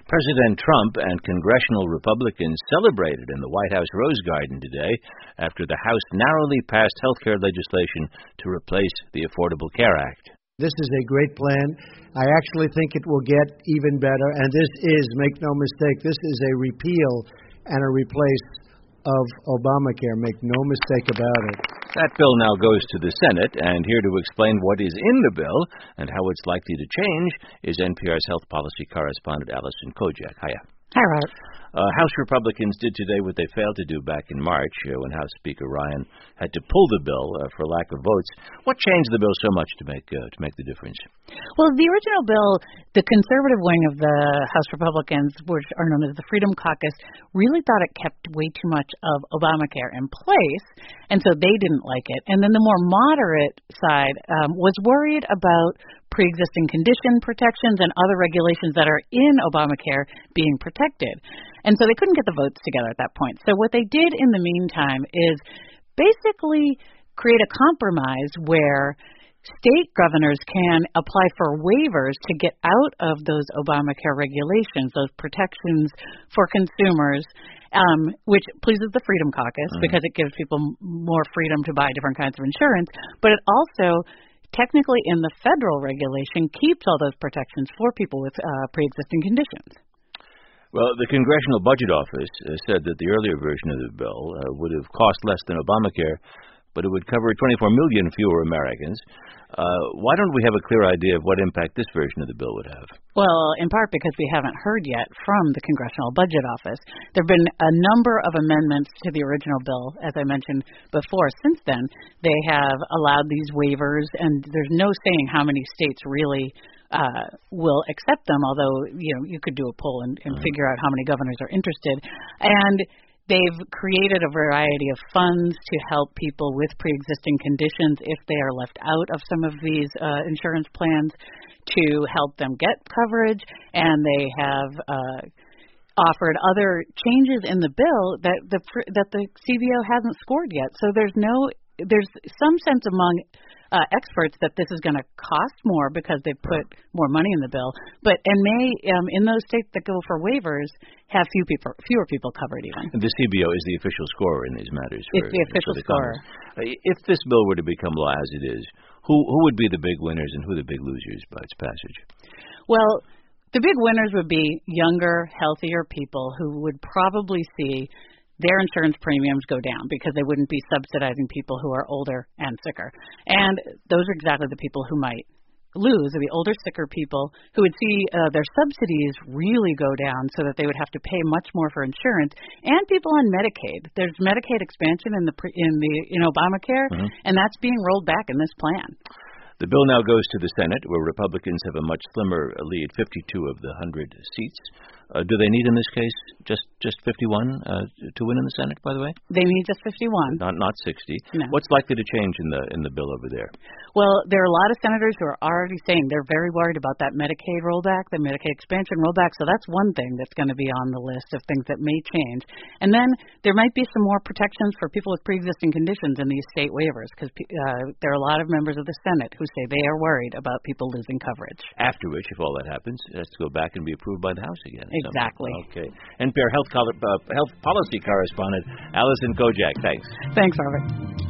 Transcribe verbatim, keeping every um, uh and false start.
President Trump and congressional Republicans celebrated in the White House Rose Garden today after the House narrowly passed health care legislation to replace the Affordable Care Act. This is a great plan. I actually think it will get even better, and this is, make no mistake, this is a repeal and a replace of Obamacare. Make no mistake about it. That bill now goes to the Senate, and here to explain what is in the bill and how it's likely to change is N P R's health policy correspondent Allison Kojak. Hiya. Hi, Robert. Uh, House Republicans did today what they failed to do back in March uh, when House Speaker Ryan had to pull the bill uh, for lack of votes. What changed the bill so much to make uh, to make the difference? Well, the original bill, the conservative wing of the House Republicans, which are known as the Freedom Caucus, really thought it kept way too much of Obamacare in place, and so they didn't like it. And then the more moderate side um, was worried about pre-existing condition protections and other regulations that are in Obamacare being protected. And so they couldn't get the votes together at that point. So what they did in the meantime is basically create a compromise where state governors can apply for waivers to get out of those Obamacare regulations, those protections for consumers, um, which pleases the Freedom Caucus mm-hmm. because it gives people more freedom to buy different kinds of insurance, but it also technically in the federal regulation keeps all those protections for people with uh, pre-existing conditions. Well, the Congressional Budget Office uh, said that the earlier version of the bill uh, would have cost less than Obamacare, but it would cover twenty-four million fewer Americans. Uh, why don't we have a clear idea of what impact this version of the bill would have? Well, in part because we haven't heard yet from the Congressional Budget Office. There have been a number of amendments to the original bill, as I mentioned before. Since then, they have allowed these waivers, and there's no saying how many states really uh, will accept them, although, you know, you could do a poll and, and mm-hmm. figure out how many governors are interested. And they've created a variety of funds to help people with pre-existing conditions if they are left out of some of these uh, insurance plans to help them get coverage, and they have uh, offered other changes in the bill that the that the C B O hasn't scored yet. So there's no there's some sense among Uh, experts that this is going to cost more because they've put more money in the bill, but and may um, in those states that go for waivers have few people, fewer people covered even. The C B O is the official scorer in these matters. For, it's the official the scorer. If this bill were to become law as it is, who who would be the big winners and who the big losers by its passage? Well, the big winners would be younger, healthier people who would probably see their insurance premiums go down because they wouldn't be subsidizing people who are older and sicker. And those are exactly the people who might lose, the older, sicker people who would see uh, their subsidies really go down so that they would have to pay much more for insurance, and people on Medicaid. There's Medicaid expansion in the in the in Obamacare, mm-hmm. and that's being rolled back in this plan. The bill now goes to the Senate, where Republicans have a much slimmer lead, fifty-two of the one hundred seats. Uh, do they need, in this case, just just fifty-one uh, to win in the Senate, by the way? They need just fifty-one. Not not sixty. No. What's likely to change in the in the bill over there? Well, there are a lot of senators who are already saying they're very worried about that Medicaid rollback, the Medicaid expansion rollback, so that's one thing that's going to be on the list of things that may change. And then there might be some more protections for people with pre-existing conditions in these state waivers, because uh, there are a lot of members of the Senate who say they are worried about people losing coverage. After which, if all that happens, it has to go back and be approved by the House again. Exactly. Okay. N P R health, uh, health policy correspondent Allison Kojak, thanks. Thanks, Robert.